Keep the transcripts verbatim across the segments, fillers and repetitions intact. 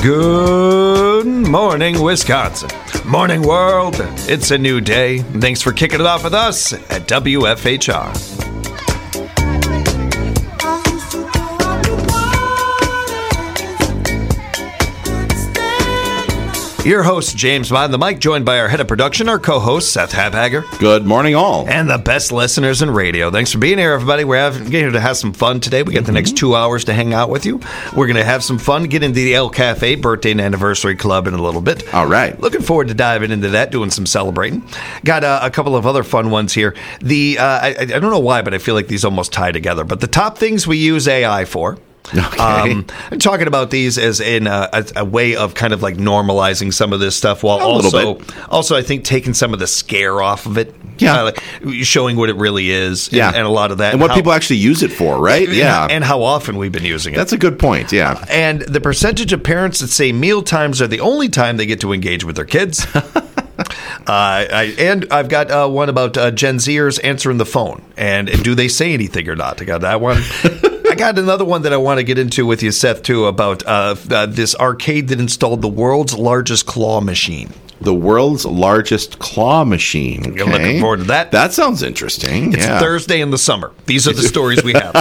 Good morning, Wisconsin. Morning, world. It's a new day. Thanks for kicking it off with us at W F H R. Your host, James behind the mic, joined by our head of production, our co-host, Seth Habhager. Good morning, all. And the best listeners in radio. Thanks for being here, everybody. We're having, here to have some fun today. We got mm-hmm. the next two hours to hang out with you. We're going to have some fun, get into the El Cafe Birthday and Anniversary Club in a little bit. All right. Looking forward to diving into that, doing some celebrating. Got uh, a couple of other fun ones here. The uh, I, I don't know why, but I feel like these almost tie together. But the top things we use A I for. Okay. Um, I'm talking about these as in a, a, a way of kind of like normalizing some of this stuff, while a also, also I think taking some of the scare off of it. Yeah, uh, like showing what it really is. Yeah, and, and a lot of that, and what how, people actually use it for, right? And, yeah, and how often we've been using it. That's a good point. Yeah, and the percentage of parents that say meal times are the only time they get to engage with their kids. Uh, I, and I've got uh, one about uh, Gen Zers answering the phone, and, and do they say anything or not? I got that one. I got another one that I want to get into with you, Seth, too, about uh, uh, this arcade that installed the world's largest claw machine. The world's largest claw machine. Okay. You're looking forward to that. That sounds interesting. It's yeah. Thursday in the summer. These are the stories we have.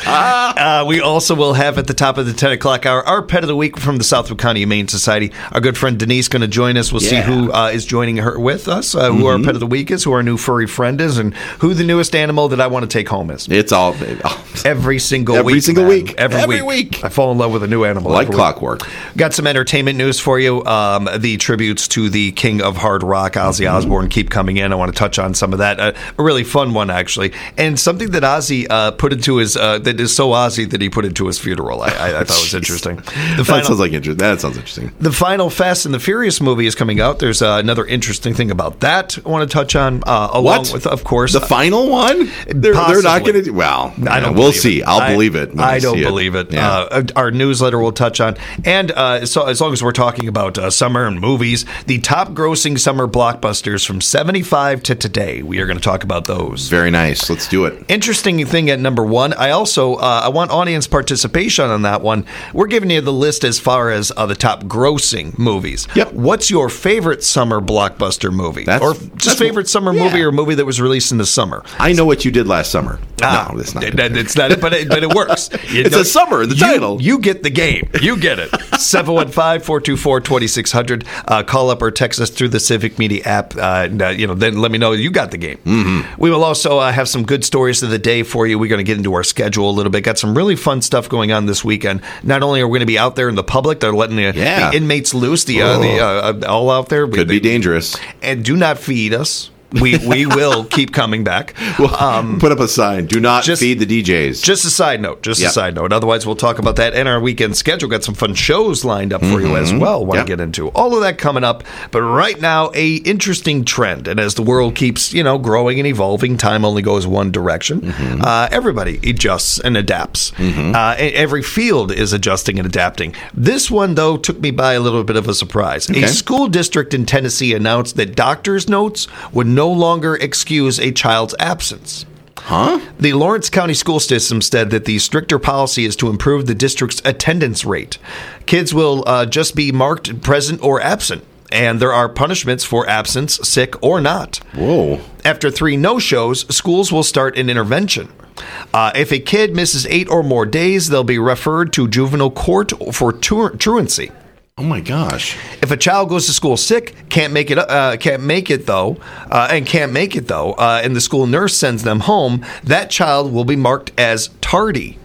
uh, we also will have at the top of the ten o'clock hour our Pet of the Week from the Southwood County Humane Society. Our good friend Denise going to join us. We'll yeah. see who uh, is joining her with us, uh, who mm-hmm. our Pet of the Week is, who our new furry friend is, and who the newest animal that I want to take home is. It's all every single every week. Every single man. week. Every, every week. week. I fall in love with a new animal. Like clockwork. Week. Got some entertainment news for you. Um, the tributes to the King of Hard Rock, Ozzy Osbourne, keep coming in. I want to touch on some of that. Uh, a really fun one, actually, and something that Ozzy uh, put into his uh, that is so Ozzy that he put into his funeral. I, I, I thought was interesting. The that final, sounds like interesting. That sounds interesting. The final Fast and the Furious movie is coming out. There's uh, another interesting thing about that I want to touch on. Uh, along what? with, of course, the final one. They're, they're not going to. Well, I don't. Yeah, we'll see. It. I'll I, believe it. I don't it. believe it. Yeah. Uh, our newsletter will touch on, and uh, so as long as we're talking about uh, summer and movies, the top grossing summer blockbusters from seventy-five to today. We are going to talk about those. Very nice. Let's do it. Interesting thing at number one. I also uh, I want audience participation on that one. We're giving you the list as far as uh, the top grossing movies. Yep. What's your favorite summer blockbuster movie, that's, or just that's, favorite summer yeah. movie or movie that was released in the summer? I know what you did last summer. Ah, no, it's not. It, it's not. But it, but it works. You it's know, a summer in the you, title. You get the game. You get it. seven one five, four two four, two six zero zero. Uh, call up or text us through the Civic Media app. Uh, and, uh, you know, then let me know you got the game. Mm-hmm. We will also uh, have some good stories of the day for you. We're going to get into our schedule a little bit. Got some really fun stuff going on this weekend. Not only are we going to be out there in the public, they're letting the, yeah. the inmates loose, the, uh, the uh, all out there. Could we, be dangerous. And do not feed us. We we will keep coming back. Well, um, put up a sign. Do not just, feed the D Js. Just a side note. Just yep. a side note. Otherwise, we'll talk about that in our weekend schedule. Got some fun shows lined up for mm-hmm. you as well. Want yep. to get into all of that coming up. But right now, a interesting trend. And as the world keeps, you know, growing and evolving, time only goes one direction. Mm-hmm. Uh, everybody adjusts and adapts. Mm-hmm. Uh, every field is adjusting and adapting. This one, though, took me by a little bit of a surprise. Okay. A school district in Tennessee announced that doctor's notes would no longer excuse a child's absence. Huh? The Lawrence County school system said that the stricter policy is to improve the district's attendance rate. Kids will uh, just be marked present or absent, and there are punishments for absence, sick or not. Whoa. After three no-shows, schools will start an intervention. Uh, if a kid misses eight or more days, they'll be referred to juvenile court for tru- truancy. Oh my gosh! If a child goes to school sick, can't make it, uh, can't make it though, uh, and can't make it though, uh, and the school nurse sends them home, that child will be marked as tardy.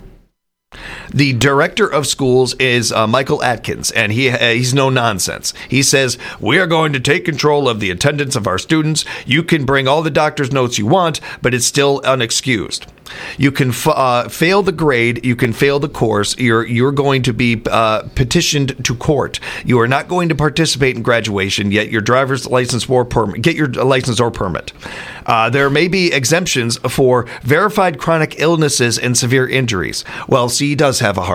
The director of schools is uh, Michael Atkins, and he uh, he's no nonsense. He says, we are going to take control of the attendance of our students. You can bring all the doctor's notes you want, but it's still unexcused. You can f- uh, fail the grade. You can fail the course. You're you're going to be uh, petitioned to court. You are not going to participate in graduation. Yet your driver's license or permit. Get your license or permit. Uh, there may be exemptions for verified chronic illnesses and severe injuries. Well, see, he does have a heart.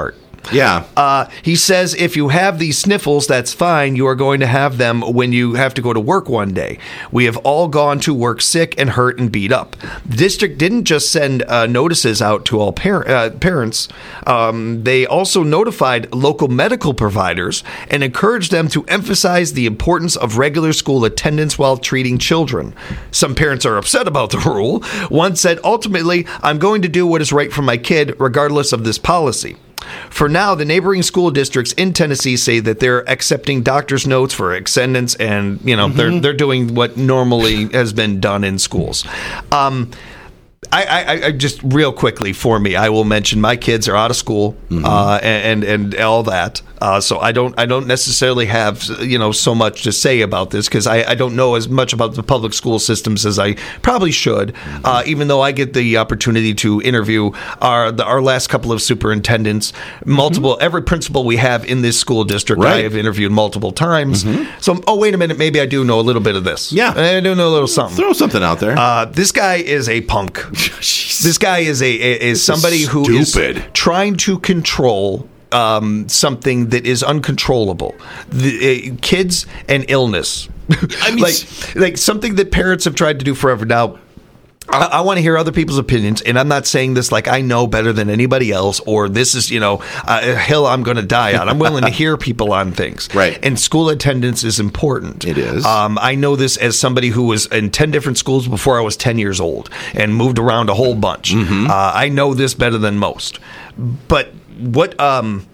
Yeah. Uh, he says if you have these sniffles, that's fine. You are going to have them when you have to go to work one day. We have all gone to work sick and hurt and beat up. The district didn't just send uh, notices out to all par- uh, parents. Um, they also notified local medical providers and encouraged them to emphasize the importance of regular school attendance while treating children. Some parents are upset about the rule. One said, ultimately, I'm going to do what is right for my kid, regardless of this policy. For now, the neighboring school districts in Tennessee say that they're accepting doctor's notes for attendance, and you know mm-hmm. they're they're doing what normally has been done in schools. Um, I, I, I just real quickly for me, I will mention my kids are out of school mm-hmm. uh, and, and and all that. Uh, so I don't I don't necessarily have you know so much to say about this because I, I don't know as much about the public school systems as I probably should. Mm-hmm. Uh, even though I get the opportunity to interview our the, our last couple of superintendents, multiple mm-hmm. every principal we have in this school district right. I have interviewed multiple times. Mm-hmm. So oh wait a minute, maybe I do know a little bit of this. Yeah, I do know a little something. Throw something out there. Uh, this guy is a punk. This guy is a is somebody is who is trying to control um, something that is uncontrollable. The uh, kids and illness. I mean, like like something that parents have tried to do forever. Now, I, I want to hear other people's opinions, and I'm not saying this like I know better than anybody else, or this is, you know, a hill I'm going to die on. I'm willing to hear people on things. Right. And school attendance is important. It is. Um, I know this as somebody who was in ten different schools before I was ten years old and moved around a whole bunch. Mm-hmm. Uh, I know this better than most. But what... Um,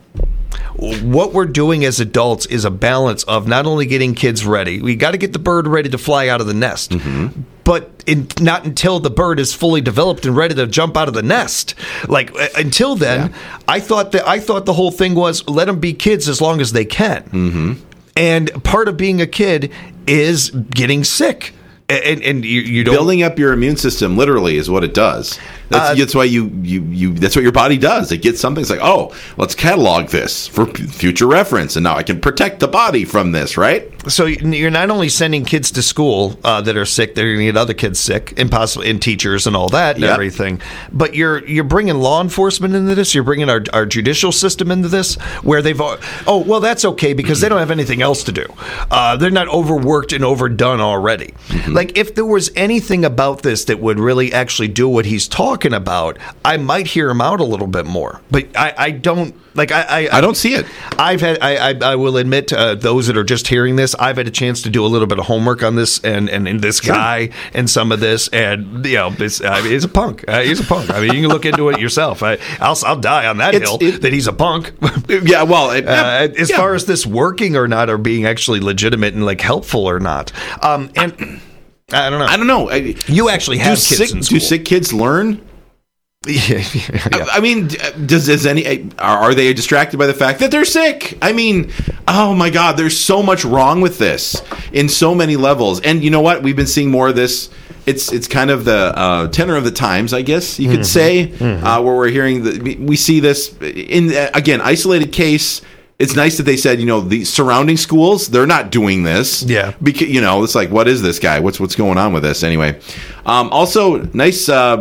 What we're doing as adults is a balance of not only getting kids ready. We got to get the bird ready to fly out of the nest. Mm-hmm. But in, not until the bird is fully developed and ready to jump out of the nest. Like uh, until then, yeah. I thought that I thought the whole thing was let them be kids as long as they can. Mm-hmm. And part of being a kid is getting sick. And, and you, you don't building up your immune system literally is what it does. That's, uh, that's why you, you you that's what your body does. It gets something. It's like, oh, let's catalog this for p- future reference, and now I can protect the body from this, right? So you're not only sending kids to school uh, that are sick; they're going to get other kids sick, and possibly and teachers and all that and yep. everything. But you're you're bringing law enforcement into this. You're bringing our our judicial system into this, where they've oh well, that's okay because they don't have anything else to do. Uh, they're not overworked and overdone already. Mm-hmm. Like if there was anything about this that would really actually do what he's talking about, I might hear him out a little bit more. But I, I don't like I, I I don't see it. I've had I I, I will admit uh, those that are just hearing this, I've had a chance to do a little bit of homework on this and and, and this sure. guy and some of this, and you know this uh, he's a punk. Uh, he's a punk. I mean, you can look into it yourself. I, I'll I'll die on that it's, hill it, that he's a punk. Yeah, well, it, uh, as yeah. far as this working or not, or being actually legitimate and like helpful or not, um, and. I don't know. I don't know. I, you actually have kids sick, in school. Do sick kids learn? Yeah, yeah. I, I mean, does, does any are they distracted by the fact that they're sick? I mean, oh my God, there's so much wrong with this in so many levels. And you know what? We've been seeing more of this. It's it's kind of the uh, tenor of the times, I guess you could mm-hmm. say, mm-hmm. Uh, where we're hearing the, we see this in again isolated case. It's nice that they said, you know, the surrounding schools, they're not doing this. Yeah. Because, you know, it's like, what is this guy? What's what's going on with this? Anyway. Um, also, nice uh,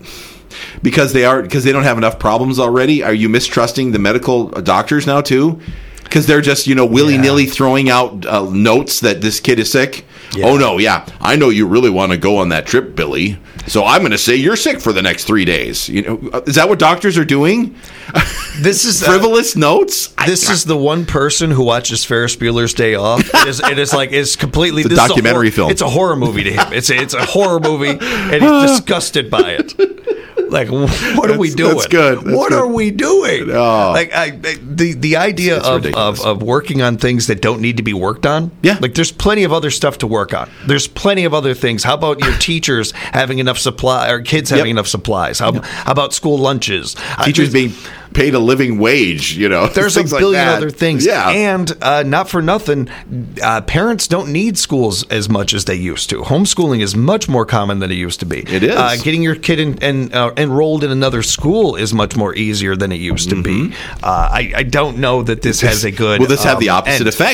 because they are because they don't have enough problems already. Are you mistrusting the medical doctors now, too? Because they're just, you know, willy-nilly yeah. throwing out uh, notes that this kid is sick. Yeah. Oh, no, yeah. I know you really want to go on that trip, Billy. So I'm going to say you're sick for the next three days. You know, is that what doctors are doing? This is frivolous uh, notes. This I, is the one person who watches Ferris Bueller's Day Off. It is, it is like it's completely it's a documentary a hor- film. It's a horror movie to him. It's a, it's a horror movie, and he's disgusted by it. Like, what are we doing? That's good. That's what good. are we doing? Oh. Like, I, the the idea of, of of working on things that don't need to be worked on. Yeah. Like, there's plenty of other stuff to work on. There's plenty of other things. How about your teachers having enough supply, or kids having yep. enough supplies? How, yep. how about school lunches? Teachers I, being paid a living wage, you know. There's a billion like other things. Yeah. And uh, not for nothing, uh, parents don't need schools as much as they used to. Homeschooling is much more common than it used to be. It is. Uh, getting your kid in, in, uh, enrolled in another school is much more easier than it used to mm-hmm. be. Uh, I, I don't know that this has a good... Will this have um, the opposite end. effect?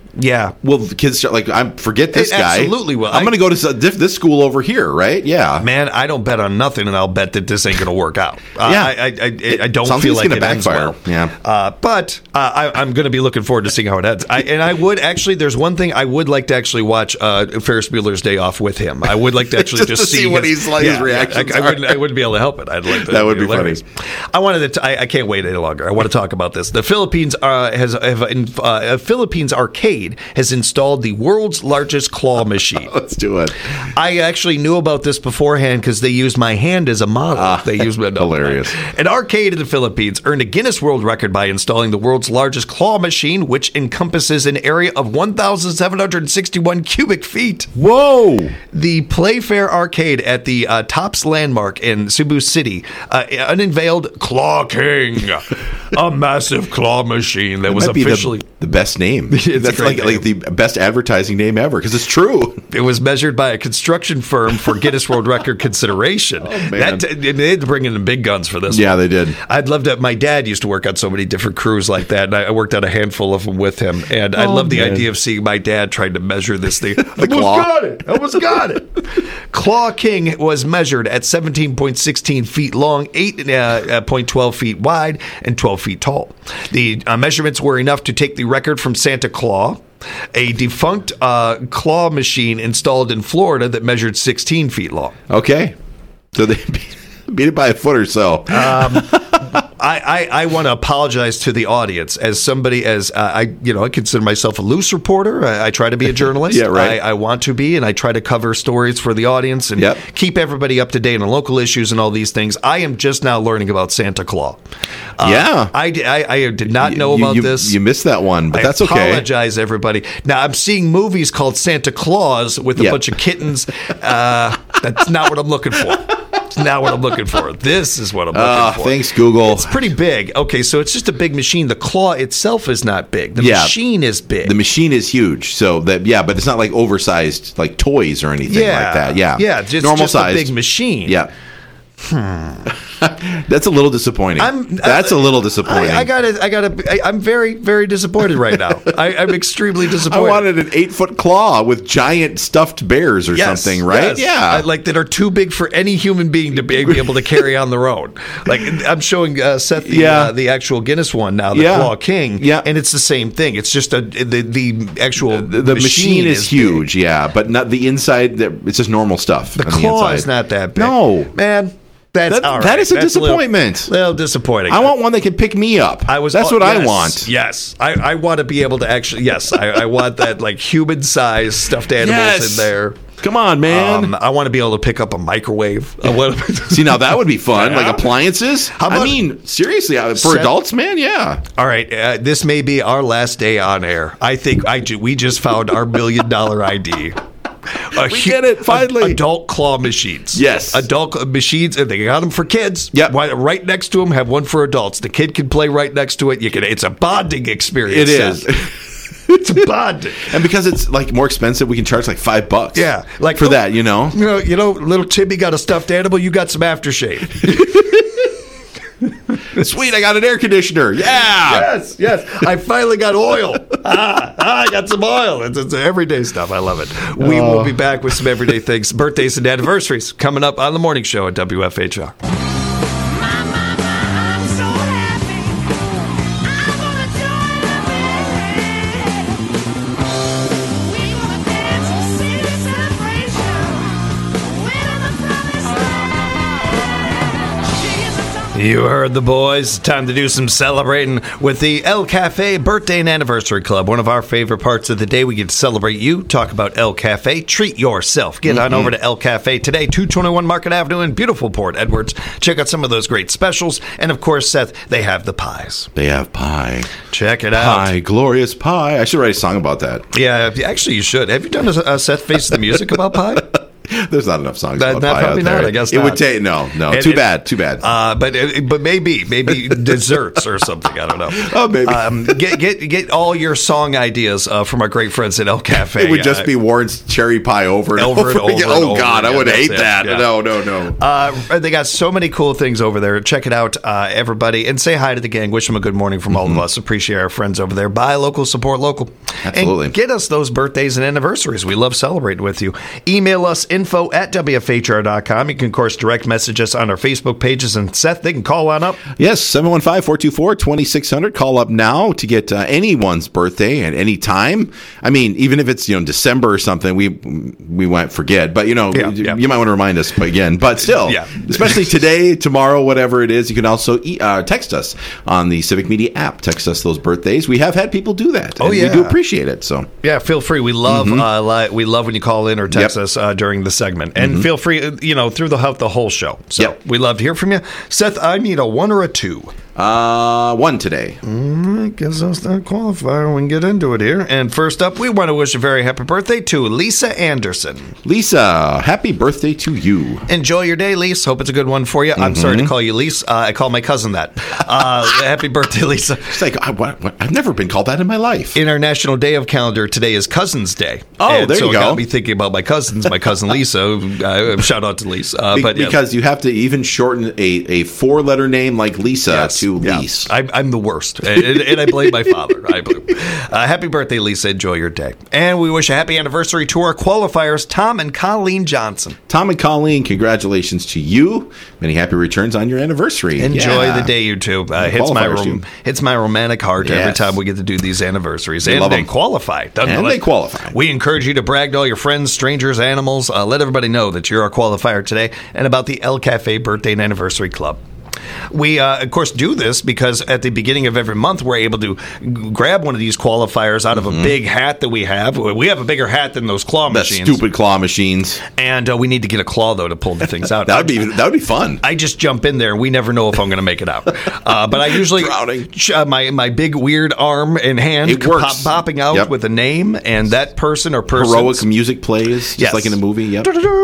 Yeah. Well, the kids start like, I forget this It guy. absolutely will. I'm I- going to go to this, this school over here, right? Yeah. Man, I don't bet on nothing, and I'll bet that this ain't going to work out. Uh, Yeah. I, I, I, I don't Sounds feel like like it's it gonna ends backfire. well. Yeah. Uh, but uh, I, I'm going to be looking forward to seeing how it ends. I, and I would actually, there's one thing I would like to actually watch uh, Ferris Bueller's Day Off with him. I would like to actually Just just, to see what he's like, his reactions I, I, are. wouldn't, I wouldn't be able to help it. I'd like to, That would be hilarious. I wanted to. I, I can't wait any longer. I want to talk about this. The Philippines uh, has have, uh, Philippines Arcade has installed the world's largest claw machine. Let's do it. I actually knew about this beforehand because they used my hand as a model. Ah, they used my no, hilarious. An arcade in the Philippines earned a Guinness World Record by installing the world's largest claw machine, which encompasses an area of one thousand seven hundred sixty-one cubic feet. Whoa. The Playfair Arcade at the uh, Tops Landmark in Cebu City uh, unveiled Claw King, a massive claw machine that was Might be officially. the, the best name. It's a That's great like, like the best advertising name ever because it's true. It was measured by a construction firm for Guinness World Record consideration. Oh, man. That, they had to bring in the big guns for this. Yeah, one. they did. I'd love to. My dad used to work on so many different crews like that, and I I worked on a handful of them with him. And I Oh, love the man. idea of seeing my dad trying to measure this thing. I almost claw. got it. I almost got it. Claw King was measured at seventeen point one six feet long, eight point one two uh, feet wide, and twelve feet tall. The uh, measurements were enough to take the record from Santa Claus, a defunct uh, claw machine installed in Florida that measured sixteen feet long. Okay. So they beat it by a foot or so. I, I, I want to apologize to the audience as somebody as uh, I you know I consider myself a loose reporter. I, I try to be a journalist. Yeah, right. I, I want to be, and I try to cover stories for the audience and Yep. keep everybody up to date on local issues and all these things. I am just now learning about Santa Claus. Uh, Yeah. I, di- I, I did not know you, about you, this. You missed that one, but I that's okay. apologize, everybody. Now I'm seeing movies called Santa Claus with a Yep. bunch of kittens. Uh, that's not what I'm looking for. It's not what I'm looking for. This is what I'm looking Ah, for. thanks, Google. It's pretty big. Okay, so it's just a big machine. The claw itself is not big. The Yeah. machine is big. The machine is huge, so that yeah, but it's not like oversized like toys or anything yeah, like that. Yeah, yeah, just, normal just sized a big machine. Yeah. That's a little disappointing. I'm- That's a little disappointing. I, I gotta, I gotta. I, I'm very, very disappointed right now. I, I'm extremely I disappointed. wanted an eight foot claw with giant stuffed bears or Yes, something, right? yes. Yeah. I- like that are too big for any human being to be, be able to carry on their own. Like I'm showing uh, Seth the Yeah. uh, the actual Guinness one now, the Yeah. Claw King. Yeah. and it's the same thing. It's just a the the actual the, the machine, is, big. huge, yeah, but not the inside. the- It's just normal stuff. The on claw inside. is not that big. No. man. That's That- all right. that is a That's little- disappointment. Little, disappointing. I want one that can pick me up. I was. That's oh, what I yes, want. Yes, I, I want to be able to actually. Yes, I, I want that like human sized stuffed animals Yes. in there. Come on, man. Um, I want to be able to pick up a microwave. I want to, See, now that would be fun. Yeah. Like appliances. How I about- mean, seriously, uh, for Set- adults, man, yeah. All right, uh, this may be our last day on air. I think I ju- we just found our million dollar I D. A We hu- get it, finally. a- adult claw machines. Yes. adult cl- machines, and they got them for kids. Yep. Why- right next to them, have one for adults. The kid can play right next to it. You can. It's a bonding experience. It is. Seth. It's a bonding. And because it's like more expensive, we can charge like five bucks. Yeah, like for oh, that, you know. You know, you know, little Timmy got a stuffed animal. You got some aftershave. Sweet, I got an air conditioner. Yeah. Yes, yes. I finally got oil. Ah, ah, I got some oil. It's, it's everyday stuff. I love it. We Oh. will be back with some everyday things, birthdays and anniversaries coming up on the morning show at W F H R. I'm so happy. I'm gonna join the band. We gonna dance a city celebration. Winning the promised land. She is a top- You heard the boys. Time to do some celebrating with the El Cafe Birthday and Anniversary Club. One of our favorite parts of the day. We get to celebrate you, talk about El Cafe, treat yourself. Get on over to El Cafe today, two twenty-one Market Avenue in beautiful Port Edwards. Check out some of those great specials. And of course, Seth, they have the pies. They have pie. Check it out. Pie, glorious pie. I should write a song about that. Yeah, actually, you should. Have you done a, a Seth Face the Music about pie? There's not enough songs That- about that pie probably out there. not, I guess it not. would take no, no. And too it- bad, too bad. Uh, but but maybe maybe desserts or something. I don't know. Oh, maybe. Um, get get get all your song ideas uh, from our great friends at El Cafe. it would just Uh, be Warren's cherry pie over and Over over, and over again. and Oh over God, I again. would That's hate it. that. Yeah. No, no, no. Uh, they got so many cool things over there. Check it out, uh, everybody, and say hi to the gang. Wish them a good morning from all of us. Appreciate our friends over there. Buy local, support local. Absolutely. And get us those birthdays and anniversaries. We love celebrating with you. Email us info at W F H R dot com. You can, of course, direct message us on our Facebook pages. And Seth, they can call on up. Yes, seven one five, four two four, two six zero zero. Call up now to get uh, anyone's birthday at any time. I mean, even if it's, you know, December or something, we we might forget. But, you know, Yeah, you, yeah. you might want to remind us again. But still, Yeah. especially today, tomorrow, whatever it is, you can also e- uh, text us on the Civic Media app. Text us those birthdays. We have had people do that. Oh, and yeah. We do appreciate it. So Yeah, feel free. We love uh, li- we love when you call in or text Yep. us uh, during the segment, and feel free, uh, you know, through the the whole show. So Yep. we love to hear from you, Seth. I need a one or a two. uh, one today. I guess that's not qualifier. We can get into it here. And first up, we want to wish a very happy birthday to Lisa Anderson. Lisa, happy birthday to you. Enjoy your day, Lisa. Hope it's a good one for you. I'm sorry to call you Lisa. Uh, I call my cousin that. Uh, happy birthday, Lisa. It's like, I, what, what, I've never been called that in my life. In our national day of calendar, today is Cousins Day. Oh, And there so you it go. got me thinking about my cousins, my cousin Lisa. Uh, shout out to Lisa. Uh, Be- but yeah. because you have to even shorten a, a four letter name like Lisa Yes, to yeah. Lise. I'm, I'm the worst, and, and I blame my father. I blame. Uh, happy birthday, Lisa. Enjoy your day. And we wish a happy anniversary to our qualifiers, Tom and Colleen Johnson. Tom and Colleen, congratulations to you. Many happy returns on your anniversary. Enjoy Yeah. the day, you two. Uh, And hits my qualifiers, rom- too. hits my romantic heart every Yes. time we get to do these anniversaries, We and love they 'em. qualify. doesn't And it? they qualify. We encourage you to brag to all your friends, strangers, animals. Uh, let everybody know that you're a qualifier today, and about the El Cafe Birthday and Anniversary Club. We, uh, of course, do this because at the beginning of every month, we're able to g- grab one of these qualifiers out of a big hat that we have. We have a bigger hat than those claw Mm-hmm. That machines. stupid claw machines. And uh, we need to get a claw, though, to pull the things out. That would be that would be fun. I just jump in there. We never know if I'm going to make it out. Uh, but I usually Drowning. ch- uh, my my big weird arm and hand It works. pop, popping out Yep. with a name, and that person or person Heroic music plays, just Yes. like in a movie. Yep.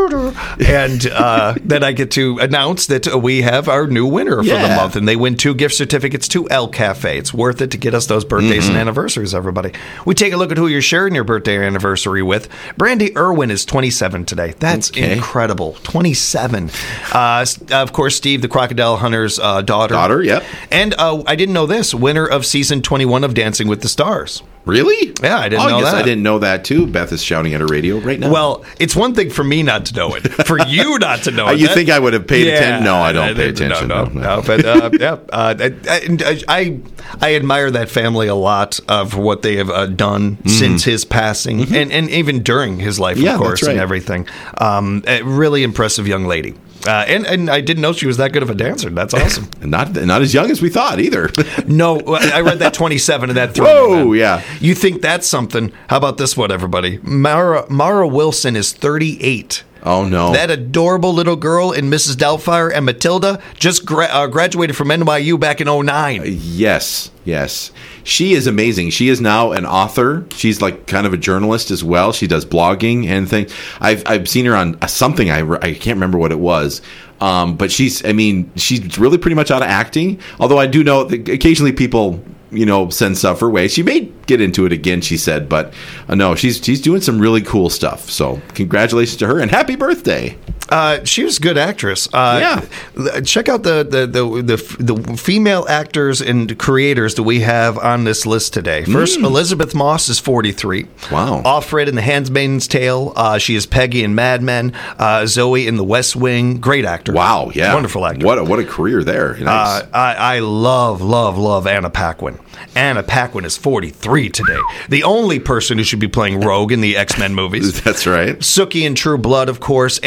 and uh, then I get to announce that uh, we have our new winner for the Yeah. month, and they win two gift certificates to El Cafe. It's worth it to get us those birthdays Mm-hmm. and anniversaries, everybody. We take a look at who you're sharing your birthday or anniversary with. Brandy Irwin is twenty-seven today. That's Okay. incredible. twenty-seven. Uh, s- of course, Steve, the Crocodile Hunter's uh, daughter. Daughter, yep. And uh, I didn't know this, winner of season twenty-one of Dancing with the Stars. Really? Yeah, I didn't oh, know I guess that. I didn't know that too. Beth is shouting at her radio right now. Well, it's one thing for me not to know it. For you not to know Uh, it. you That- think I would have paid Yeah, attention? No, I don't uh, pay no, attention. No, no, no. But uh, yeah, uh, I, I I admire that family a lot uh, for what they have uh, done since his passing, and, and even during his life, Mm-hmm. Yeah, of that's course, right. and everything. Um, a really impressive young lady. Uh, and, and I didn't know she was that good of a dancer. That's awesome. Not not as young as we thought either. No, I read that twenty-seven and that threw Whoa, me, man. yeah. You think that's something? How about this one, everybody? Mara Mara Wilson is thirty-eight. Oh no. That adorable little girl in Missus Doubtfire and Matilda just gra- uh, graduated from N Y U back in oh nine. Yes, yes. She is amazing. She is now an author. She's like kind of a journalist as well. She does blogging and things. I've I've seen her on something. I, I can't remember what it was. Um, but she's, I mean, she's really pretty much out of acting. Although I do know that occasionally people, you know, send stuff her way. She may get into it again, she said, but uh, no, she's she's doing some really cool stuff. So congratulations to her and happy birthday. Uh, she was a good actress. Uh, yeah. Check out the the, the the the female actors and creators that we have on this list today. First, Elizabeth Moss is forty-three. Wow. Offred in The Handmaid's Tale. Uh, she is Peggy in Mad Men. Uh, Zoe in The West Wing. Great actor. Wow, yeah. Wonderful actor. What a, what a career there. Nice. Uh, I, I love, love, love Anna Paquin. Anna Paquin is forty-three today. The only person who should be playing Rogue in the X-Men movies. That's right. Sookie in True Blood, of course, and uh,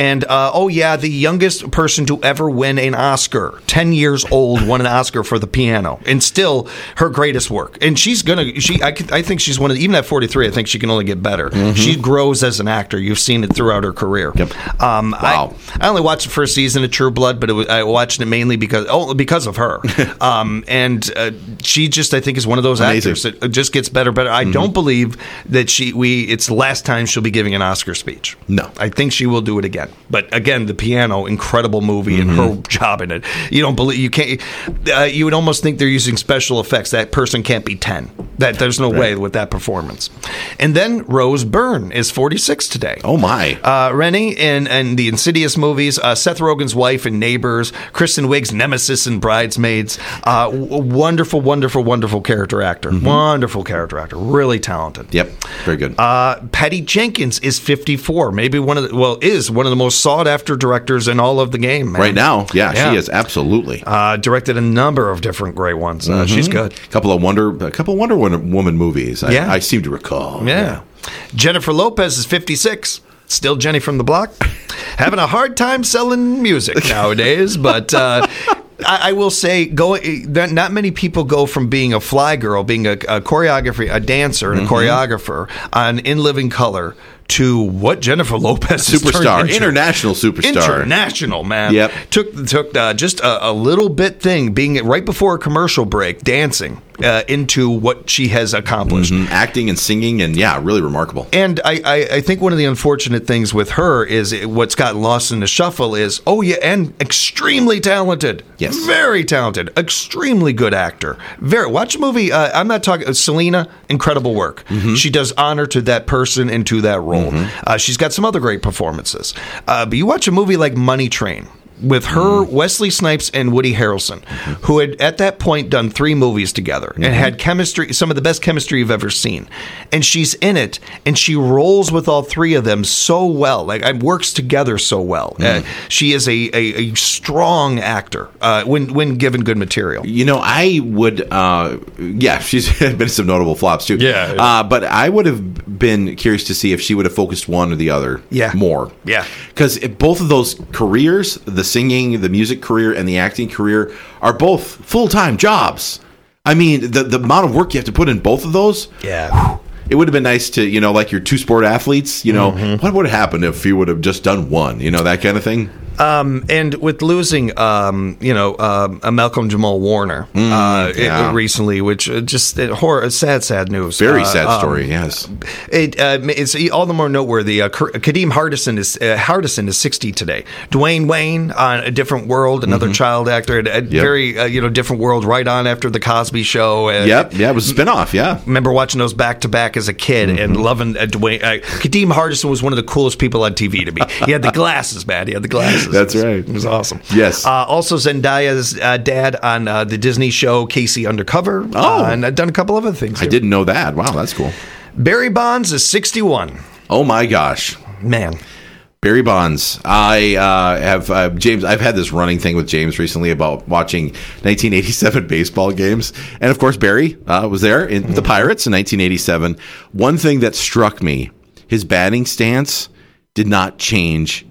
uh, oh yeah, the youngest person to ever win an Oscar, ten years old, won an Oscar for The Piano, and still her greatest work. And she's gonna, she, I, could, I think she's one of, even at forty-three, I think she can only get better. Mm-hmm. She grows as an actor. You've seen it throughout her career. Yep. Um, Wow. I, I only watched the first season of True Blood, but it was, I watched it mainly because, oh, because of her. um, and uh, she just, I think, is one of those Amazing. actors that just gets better, better. I mm-hmm. don't believe that she, we, it's the last time she'll be giving an Oscar speech. No. I think she will do it again. But again, The Piano, incredible movie, mm-hmm. and her job in it. You don't believe, you can't, uh, you would almost think they're using special effects. That person can't be ten. That there's no right. way with that performance. And then Rose Byrne is forty-six today. Oh my. Uh, Rennie in, in the Insidious movies, uh, Seth Rogen's wife in Neighbors, Kristen Wiig's nemesis in Bridesmaids. Uh, w- wonderful, wonderful, wonderful character actor. Mm-hmm. Wonderful character actor. Really talented. Yep. Very good. Uh, Patty Jenkins is fifty-four. Maybe one of the, well, is one of the most sought after directors in all of the game, man. Right now. Yeah, yeah. she is. Absolutely. Uh, directed a number of different great ones. Uh, mm-hmm. She's good. A couple of Wonder, a couple of Wonder Woman movies. I, yeah. I seem to recall. Yeah. yeah. Jennifer Lopez is fifty-six. Still Jenny from the Block. Having a hard time selling music nowadays, but uh, I, I will say, go. Not many people go from being a fly girl, being a, a choreographer, a dancer, and a mm-hmm. choreographer on In Living Color, to what Jennifer Lopez superstar, into. international superstar, international man. Yep. Took took uh, just a, a little bit thing, being right before a commercial break, dancing uh, into what she has accomplished, mm-hmm. acting and singing, and yeah, really remarkable. And I, I, I think one of the unfortunate things with her is it, what's gotten lost in the shuffle is oh yeah, and extremely talented, yes, very talented, extremely good actor. Very watch a movie. Uh, I'm not talking uh, Selena, incredible work. Mm-hmm. She does honor to that person and to that role. Mm-hmm. Uh, she's got some other great performances. Uh, but you watch a movie like Money Train with her, mm. Wesley Snipes, and Woody Harrelson, mm-hmm. who had at that point done three movies together mm-hmm. and had chemistry, some of the best chemistry you've ever seen. And she's in it, and she rolls with all three of them so well. Like, it works together so well. Mm. Uh, she is a, a, a strong actor uh, when when given good material. You know, I would, uh, yeah, she's been some notable flops too. Yeah, yeah. Uh, but I would have been curious to see if she would have focused one or the other yeah. more. Yeah. Because both of those careers, the singing, the music career, and the acting career are both full-time jobs. I mean, the the amount of work you have to put in both of those. Yeah. It would have been nice to, you know, like your two sport athletes, you know, mm-hmm. what would have happened if you would have just done one, you know, that kind of thing? Um, and with losing, um, you know, um, uh, Malcolm Jamal Warner mm, uh, yeah. it, recently, which uh, just uh, horror, sad, sad news. Very uh, sad um, story. Yes, it uh, it's all the more noteworthy. Uh, Kadeem Hardison is uh, Hardison is sixty today. Dwayne Wayne on A Different World, another mm-hmm. child actor, a, a yep. very uh, you know different world. Right on after the Cosby Show. Uh, yep, yeah, it was a spinoff. Yeah, remember watching those back to back as a kid mm-hmm. and loving uh, Dwayne. Uh, Kadeem Hardison was one of the coolest people on T V to me. He had the glasses, man. He had the glasses. That's it was, right. It was awesome. Yes. Uh, also, Zendaya's uh, dad on uh, the Disney show Casey Undercover. Oh. Uh, and I've done a couple other things. I here. didn't know that. Wow, that's cool. Barry Bonds is sixty-one. Oh my gosh, man. Barry Bonds. I uh, have uh, James. I've had this running thing with James recently about watching nineteen eighty-seven baseball games, and of course Barry uh, was there in mm-hmm. the Pirates in nineteen eighty-seven. One thing that struck me: his batting stance did not change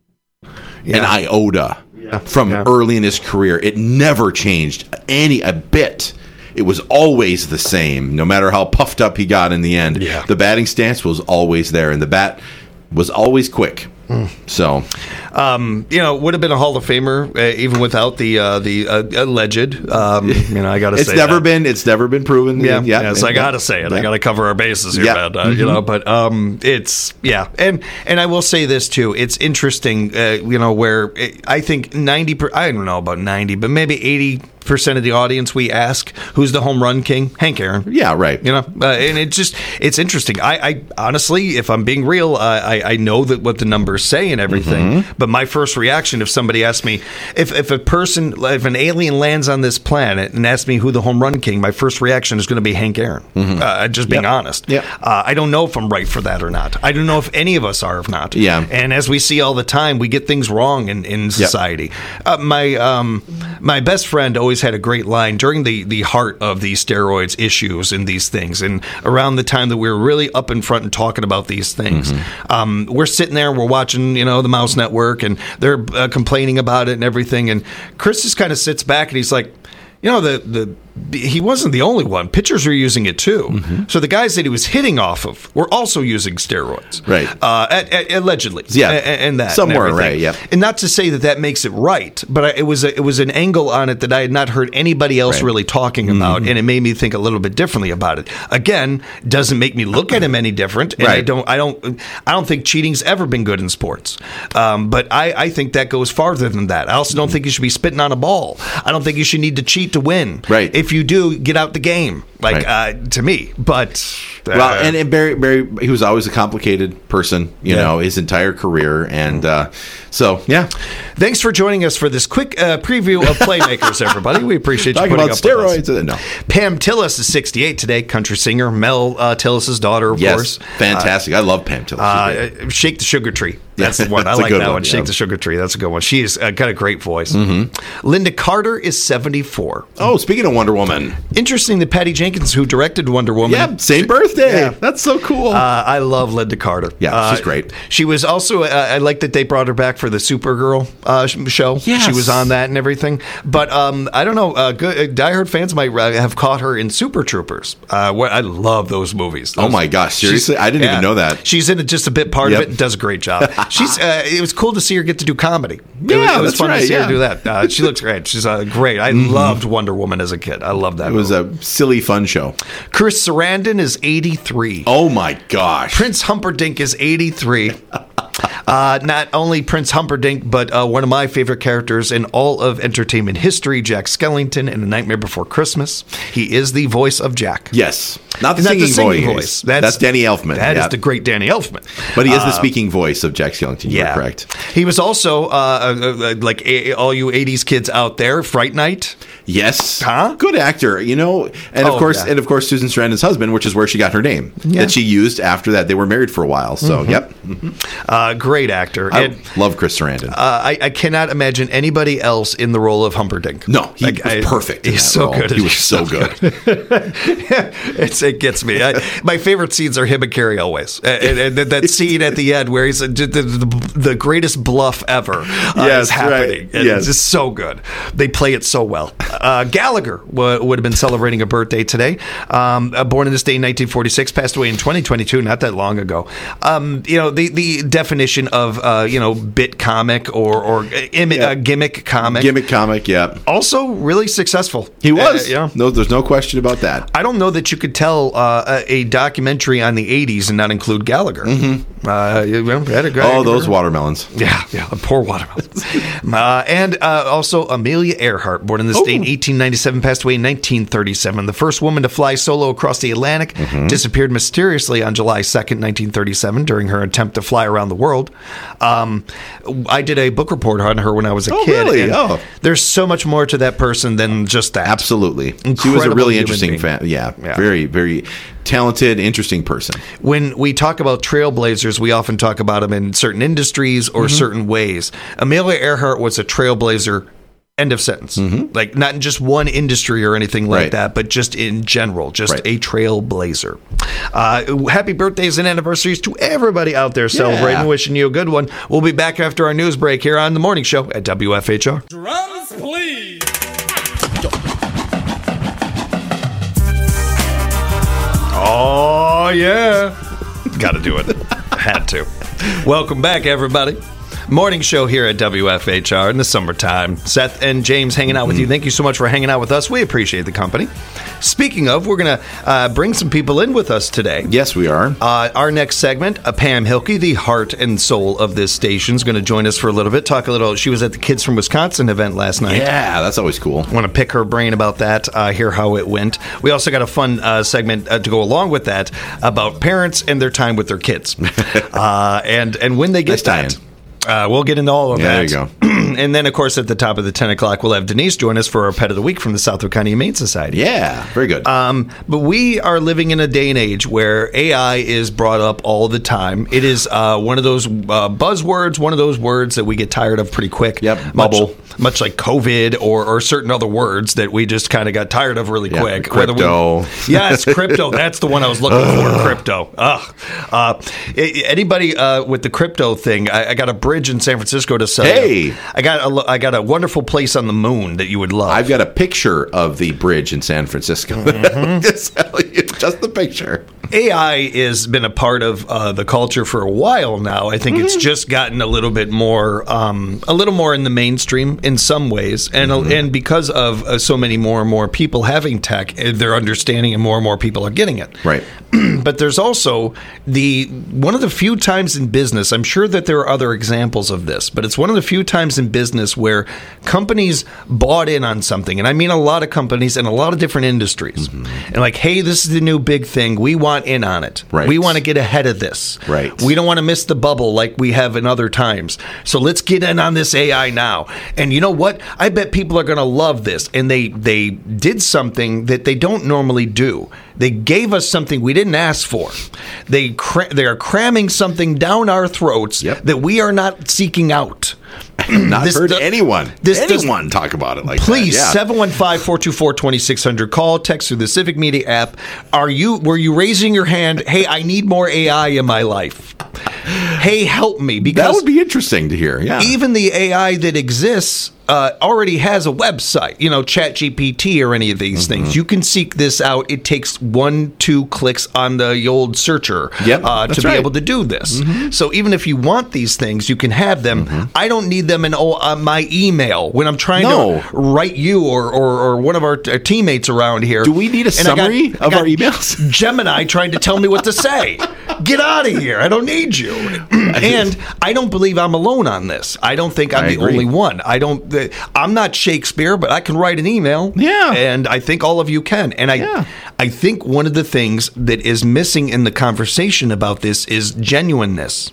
yeah. an iota yeah. from yeah. early in his career. It never changed any a bit. It was always the same, no matter how puffed up he got in the end. Yeah. The batting stance was always there, and the bat was always quick. Mm. So, um, you know, would have been a Hall of Famer uh, even without the uh, the uh, alleged. Um, you know, I got to say it's never that. been it's never been proven. Yeah, yeah. yeah so I got to say it. Yeah. I got to cover our bases here, yeah. man. Uh, mm-hmm. You know, but um, it's yeah, and and I will say this too. It's interesting, uh, you know, where it, I think ninety. Per, I don't know about ninety, but maybe eighty percent of the audience we ask who's the home run king. Hank Aaron. Yeah, right. You know, uh, and it just it's interesting. I, I honestly, if I'm being real, uh, I I know that what the numbers say and everything. Mm-hmm. But my first reaction, if somebody asked me, if if a person, if an alien lands on this planet and asks me who the home run king, my first reaction is going to be Hank Aaron. Mm-hmm. Uh, just being yep. honest. Yep. Uh, I don't know if I'm right for that or not. I don't know if any of us are or not. Yeah. And as we see all the time, we get things wrong in in society. Yep. Uh, my um my best friend always always had a great line during the, the heart of these steroids issues and these things. And around the time that we were really up in front and talking about these things, mm-hmm. um, we're sitting there, we're watching, you know, the Mouse Network, and they're uh, complaining about it and everything. And Chris just kind of sits back and he's like, you know, the, the he wasn't the only one. Pitchers were using it too. Mm-hmm. So the guys that he was hitting off of were also using steroids, right? Uh, at, at, allegedly, yeah, and, and that somewhere, and right? Yeah, and not to say that that makes it right, but I, it was a, it was an angle on it that I had not heard anybody else right. really talking about, mm-hmm. and it made me think a little bit differently about it. Again, doesn't make me look at him any different, and right. I don't, I don't, I don't think cheating's ever been good in sports, um, but I, I think that goes farther than that. I also don't think you should be spitting on a ball. I don't think you should need to cheat to win. Right. If you do, get out the game, like right. uh, to me. But uh, well, and, and Barry, Barry, he was always a complicated person, you yeah. know, his entire career, and uh, so yeah. Thanks for joining us for this quick uh, preview of Playmakers, everybody. We appreciate you talking putting about up steroids. With us. No, Pam Tillis is sixty-eight today. Country singer, Mel uh, Tillis' daughter, of yes, course. Fantastic. Uh, I love Pam Tillis. Uh, Shake the Sugar Tree. That's the one. That's I like that one, one. yeah. Shake the Sugar Tree. That's a good one. She's uh, got a great voice. Mm-hmm. Linda Carter is seventy-four. Oh, speaking of Wonder Woman. Interesting that Patty Jenkins, who directed Wonder Woman. Yeah, same birthday. Yeah. That's so cool. Uh, I love Linda Carter. Yeah, uh, she's great. She was also, uh, I like that they brought her back for the Supergirl uh, show. Yes. She was on that and everything. But um, I don't know, uh, good, diehard fans might uh, have caught her in Super Troopers. Uh, where I love those movies. Those, oh my gosh, seriously? I didn't yeah, even know that. She's in it just a bit part yep. of it and does a great job. She's. Uh, it was cool to see her get to do comedy. Yeah, it was, it was that's fun right, to see yeah. her do that. Uh, she looks great. She's uh, great. I mm-hmm. loved Wonder Woman as a kid. I loved that It was movie. a silly, fun show. Chris Sarandon is eighty-three. Oh my gosh. Prince Humperdinck is eighty-three. Uh, not only Prince Humperdinck, but uh, one of my favorite characters in all of entertainment history, Jack Skellington in A Nightmare Before Christmas. He is the voice of Jack. Yes. Not the, Not singing, the singing voice. voice. That's, That's Danny Elfman. That yeah. is the great Danny Elfman. But he is the uh, speaking voice of Jack Skellington. You're yeah. correct. He was also, uh, uh, uh, like a- all you eighties kids out there, Fright Night. Yes. Huh? Good actor, you know. And of Oh, course, yeah. and of course, Susan Sarandon's husband, which is where she got her name, Yeah. that she used after that. They were married for a while. So, Mm-hmm. yep. Uh, great actor. I And, love Chris Sarandon. uh, I, I cannot imagine anybody else in the role of Humperdinck. no, he Like, was I- perfect. in He's that so role. good. He was so good. it's, it gets me. I, my favorite scenes are him and Carrie Elways. And, and, and that- that scene at the end where he's uh, the, the, the greatest bluff ever uh, Yes, is happening. right. And Yes. It's just so good. They play it so well. Uh, Gallagher w- would have been celebrating a birthday today. Um, uh, born in this day in nineteen forty-six, passed away in twenty twenty-two, not that long ago. Um, you know, the, the definition of, uh, you know, bit comic or, or im- Yeah. uh, gimmick comic. Gimmick comic, yeah. Also really successul. He was. Uh, yeah. No, there's no question about that. I don't know that you could tell uh, a, a documentary on the eighties and not include Gallagher. Mm-hmm. Uh, you know, had a guy- Oh, those watermelons. Yeah, yeah, poor watermelons. uh, and uh, also Amelia Earhart, born in this day in Oh. eighteen ninety-seven, passed away in nineteen thirty-seven. The first woman to fly solo across the Atlantic, Mm-hmm. disappeared mysteriously on July second, nineteen thirty-seven, during her attempt to fly around the world. Um, I did a book report on her when I was a Oh, kid. really? and Oh. There's so much more to that person than just that. Absolutely. She was a Incredible really human interesting being. fan. Yeah, Yeah. very, very talented, interesting person. When we talk about trailblazers, we often talk about them in certain industries or Mm-hmm. certain ways. Amelia Earhart was a trailblazer. End of sentence. Like not in just one industry or anything like Mm-hmm. Right. that, but just in general, just Right. a trailblazer. Uh, happy birthdays and anniversaries to everybody out there celebrating. Wishing you a good one. We'll be back after our news break here on the morning show at W F H R. Drums, please. Oh, yeah. Got to do it. Had to. Welcome back, everybody. Morning show here at W F H R in the summertime. Seth and James hanging out with you. Thank you so much for hanging out with us. We appreciate the company. Speaking of, we're going to uh, bring some people in with us today. Yes, we are. Uh, our next segment, uh, Pam Hilke, the heart and soul of this station, is going to join us for a little bit. Talk a little. She was at the Kids from Wisconsin event last night. Yeah, that's always cool. Want to pick her brain about that, uh, hear how it went. We also got a fun uh, segment uh, to go along with that about parents and their time with their kids, uh, and and when they get Nice tie-in. that. Uh, we'll get into all of Yeah, that. there you go. And then, of course, at the top of the ten o'clock, we'll have Denise join us for our Pet of the Week from the Southwick County Humane Society. Yeah, very good. Um, but we are living in a day and age where A I is brought up all the time. It is uh, one of those uh, buzzwords, one of those words that we get tired of pretty quick. Yep, much, bubble. much like COVID or, or certain other words that we just kind of got tired of really Yeah, quick. crypto. We, yes, crypto. That's the one I was looking for. Crypto. Ugh. Uh, i- anybody uh, with the crypto thing? I, I got a bridge in San Francisco to sell. you. Hey. I got a, I got a wonderful place on the moon that you would love. I've got a picture of the bridge in San Francisco. Mm-hmm. Just tell you, just the picture. A I has been a part of uh, the culture for a while now. I think it's just gotten a little bit more, um, a little more in the mainstream in some ways, and and because of uh, so many more and more people having tech, uh, they're understanding, and more and more people are getting it. Right. But there's also the one of the few times in business. I'm sure that there are other examples of this, but it's one of the few times in business where companies bought in on something, and I mean a lot of companies in a lot of different industries, and like, hey, this is the new big thing. We want in on it. Right. We want to get ahead of this. Right. We don't want to miss the bubble like we have in other times. So let's get in on this A I now. And you know what? I bet people are going to love this. And they they did something that they don't normally do. They gave us something we didn't ask for. They cra- they are cramming something down our throats Yep. that we are not seeking out. Not This heard do- anyone, this does- anyone talk about it like Please, that. Yeah. seven one five, four two four, two six zero zero. Call, text through the Civic Media app. Are you were you raising your hand? Hey, I need more A I in my life. Hey, help me, That because would be interesting to hear. Yeah. even the A I that exists uh, already has a website, you know, ChatGPT or any of these Mm-hmm. things. You can seek this out. It takes one, two clicks on the old searcher Yep, uh, to that's be right. able to do this. So even if you want these things, you can have them. Mm-hmm. I don't need them in oh, uh, my email when I'm trying No. to write you or, or, or one of our t- teammates around here. Do we need a And I got- summary I of got our emails? Gemini trying to tell me what to say. Get out of here. I don't need you. And I don't believe I'm alone on this. I don't think I'm I the agree. only one. I don't uh, I'm not Shakespeare, but I can write an email. Yeah. And I think all of you can. And I Yeah. I think one of the things that is missing in the conversation about this is genuineness.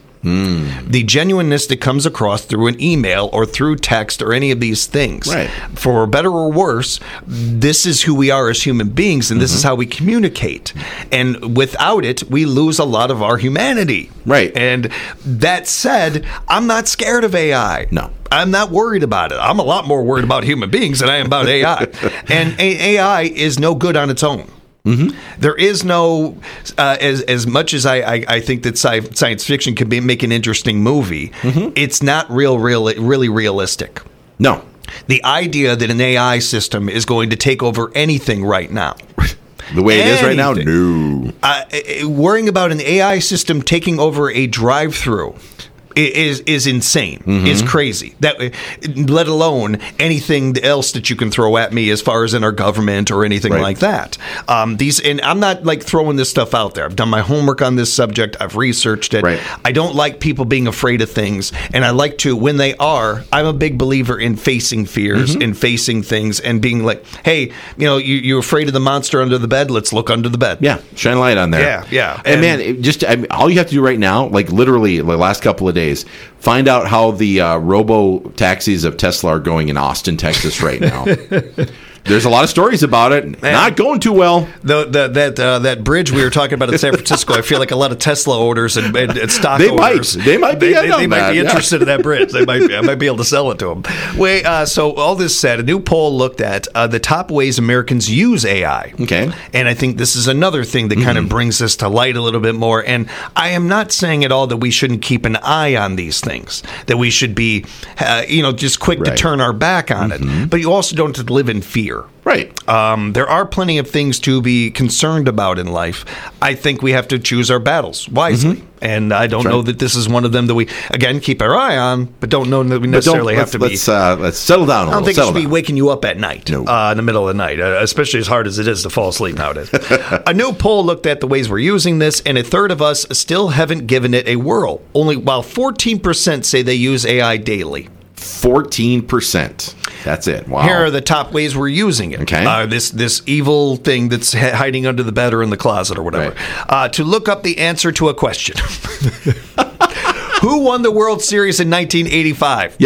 The genuineness that comes across through an email or through text or any of these things. Right. For better or worse, this is who we are as human beings, and this is how we communicate. And without it, we lose a lot of our humanity. Right. And that said, I'm not scared of A I. No. I'm not worried about it. I'm a lot more worried about human beings than I am about A I. And A- AI is no good on its own. Mm-hmm. There is no, uh, as as much as I, I, I think that sci- science fiction can be make an interesting movie. Mm-hmm. It's not real, real, really realistic. No. The idea that an A I system is going to take over anything right now. The way it is right now, Anything. no. Uh, uh, worrying about an A I system taking over a drive-through i- is is insane. Mm-hmm. Is crazy. That, uh, let alone anything else that you can throw at me as far as in our government or anything Right. like that. Um, these and I'm not like throwing this stuff out there. I've done my homework on this subject. I've researched it. Right. I don't like people being afraid of things, and I like to when they are. I'm a big believer in facing fears Mm-hmm. and facing things and being like, hey, you know, you, you're afraid of the monster under the bed. Let's look under the bed. Yeah, shine a light on there. Yeah, yeah. And, And- man, it just I mean, all you have to do right now, like literally the last couple of days, find out how the uh, robo taxis of Tesla are going in Austin, Texas right now. There's a lot of stories about it. Not going too well. The, the, that uh, that bridge we were talking about in San Francisco, I feel like a lot of Tesla owners and, and, and stock They might. owners. They might be They, in they, on they might that, be yeah. interested in that bridge. They might. Be, I might be able to sell it to them. Wait. Uh, so all this said, a new poll looked at uh, the top ways Americans use A I. Okay. And I think this is another thing that kind of brings this to light a little bit more. And I am not saying at all that we shouldn't keep an eye on these things, that we should be, uh, you know, just quick to Right. turn our back on it. But you also don't have to live in fear. Right. Um, there are plenty of things to be concerned about in life. I think we have to choose our battles wisely. And I don't That's know right. that this is one of them that we, again, keep our eye on, but don't know that we But don't, necessarily have let's, to be. let's, uh, let's settle down a I little. don't think it settle should be down. waking you up at night, No. uh, in the middle of the night, uh, especially as hard as it is to fall asleep nowadays. A new poll looked at the ways we're using this, and a third of us still haven't given it a whirl. Only while fourteen percent say they use A I daily. fourteen percent. That's it. Wow. Here are the top ways we're using it. Okay. Uh, this this evil thing that's h- hiding under the bed or in the closet or whatever. Right. Uh, to look up the answer to a question. Who won the World Series in nineteen eighty-five? Yep.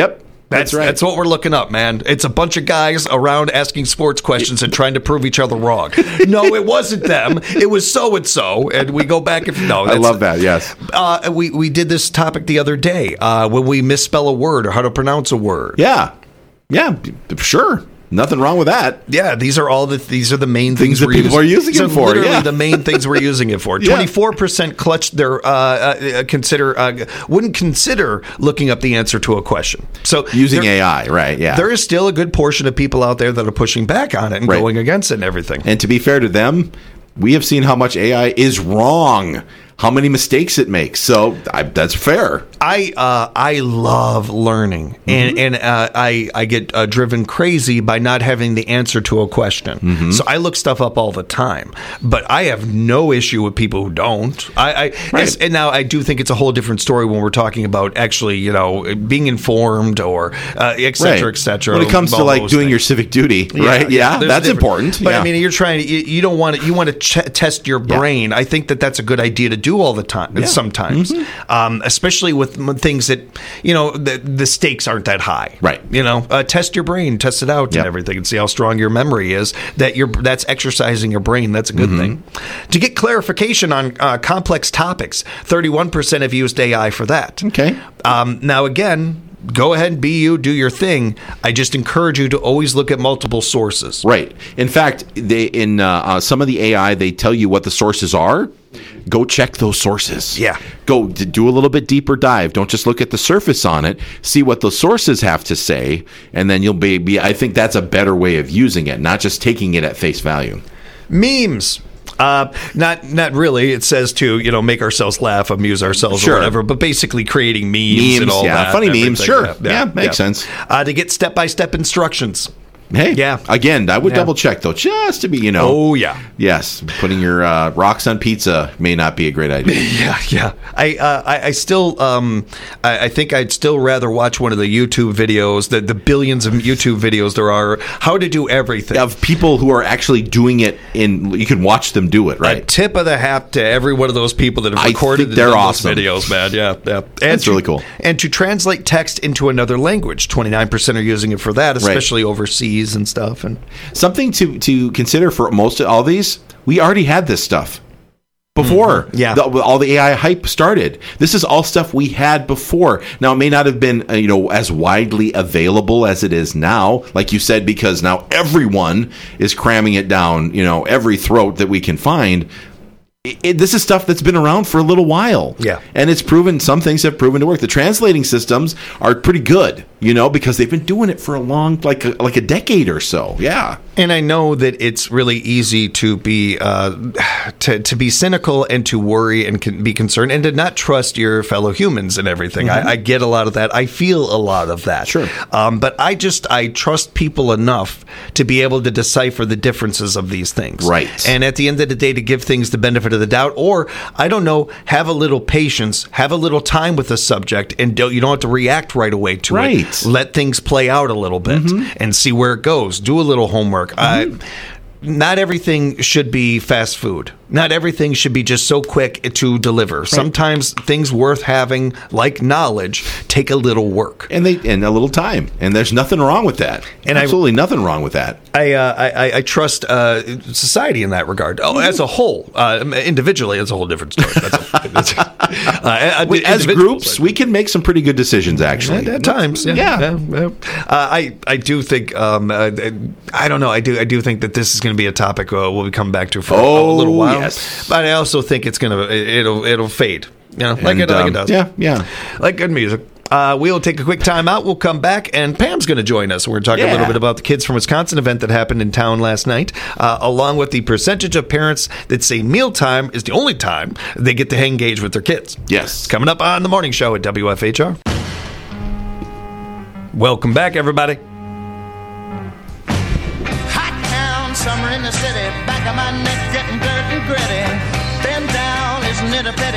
That's, That's right. That's what we're looking up, man. It's a bunch of guys around asking sports questions and trying to prove each other wrong. No, it wasn't them. It was so and so, and we go back and no. I that's- love that. Yes. Uh, we we did this topic the other day uh, when we misspell a word or how to pronounce a word. Yeah. Yeah. b- Sure. Nothing wrong with that. Yeah, these are all the these are the main Things things, that we're people using. are using These it for, Literally yeah. the main things we're using it for. Yeah. Twenty-four percent clutch their uh, uh, consider uh, wouldn't consider looking up the answer to a question. So Using there, A I, right? Yeah. there is still a good portion of people out there that are pushing back on it and Right. going against it and everything. And to be fair to them, we have seen how much A I is wrong, how many mistakes it makes. So I, that's fair. I uh, I love learning, and and uh, I I get uh, driven crazy by not having the answer to a question. So I look stuff up all the time, but I have no issue with people who don't. I, I Right. and now I do think it's a whole different story when we're talking about actually, you know, being informed or uh, et cetera, et cetera. When it comes to all like those doing things. your civic duty, right? Yeah, there's that's different- important. But yeah. I mean, you're trying to you, you don't want to you want to ch- test your brain. I think that that's a good idea to do all the time. Sometimes, um, especially with m- things that you know the, the stakes aren't that high. Right. You know, uh, test your brain, test it out, Yep. and everything, and see how strong your memory is. That you're that's exercising your brain. That's a good thing. To get clarification on uh, complex topics, thirty-one percent have used A I for that. Okay. Um, now again. Go ahead, be you, do your thing. I just encourage you to always look at multiple sources. Right. In fact, they in uh, uh, some of the A I, they tell you what the sources are. Go check those sources. Yeah. Go d- do a little bit deeper dive. Don't just look at the surface on it. See what the sources have to say, and then you'll be. be I think that's a better way of using it, not just taking it at face value. Memes. Uh, not not really. It says to, you know, make ourselves laugh, amuse ourselves Sure. or whatever, but basically creating memes, Memes, and all yeah. that. Funny and memes, everything. sure. Yeah, makes sense. Uh, to get step-by-step instructions. Hey, Yeah. Again, I would Yeah. double check though, just to be, you know. Oh, yeah. Yes, putting your uh, rocks on pizza may not be a great idea. Yeah, yeah. I, uh, I, I still, um, I, I think I'd still rather watch one of the YouTube videos, the, the billions of YouTube videos there are, how to do everything. Of people who are actually doing it in, you can watch them do it, A right? tip of the hat to every one of those people that have I recorded think and they're done awesome. those videos, man. Yeah, yeah. And That's to- really cool. And to translate text into another language, twenty-nine percent are using it for that, especially overseas and stuff. And Something to, to consider for most of all these, we already had this stuff before Yeah. the, all the A I hype started. This is all stuff we had before. Now, it may not have been uh, you know as widely available as it is now, like you said, because now everyone is cramming it down, you know, every throat that we can find. It, it- this is stuff that's been around for a little while. Yeah. And it's proven, some things have proven to work. The translating systems are pretty good, you know, because they've been doing it for a long, like a, like a decade or so. Yeah. And I know that it's really easy to be uh, to to be cynical and to worry and can be concerned and to not trust your fellow humans and everything. I, I get a lot of that. I feel a lot of that. Sure. Um, but I just I trust people enough to be able to decipher the differences of these things. Right. And at the end of the day, to give things the benefit of the doubt, or I don't know, have a little patience, have a little time with the subject, and don't, you don't have to react right away to Right. it. Let things play out a little bit and see where it goes. Do a little homework. I, not everything should be fast food. Not everything should be just so quick to deliver. Sometimes things worth having, like knowledge, take a little work. And they and a little time, and there's nothing wrong with that. And I- Absolutely nothing wrong with that. I, uh, I I- I trust uh, society in that regard. Oh, as a whole, uh, individually, it's a whole different story. That's a, that's a, uh, We- As individuals, groups, we can make some pretty good decisions. Actually, At, at times, yeah. Yeah. yeah, yeah. Uh, I I do think um, uh, I don't know. I do I do think that this is going to be a topic uh, we'll be coming back to for Oh, a little while. yes. But I also think it's gonna it'll it'll fade. You know, like And, it like um, it does. Yeah, yeah. Like good music. Uh, we'll take a quick time out. We'll come back, and Pam's going to join us. We're going to talk a Yeah. little bit about the Kids from Wisconsin event that happened in town last night, uh, along with the percentage of parents that say mealtime is the only time they get to engage with their kids. Yes. Coming up on the morning show at W F H R. Welcome back, everybody. Hot town, summer in the city. Back of my neck getting dirt and gritty. Bend down, isn't it a pity? Doesn't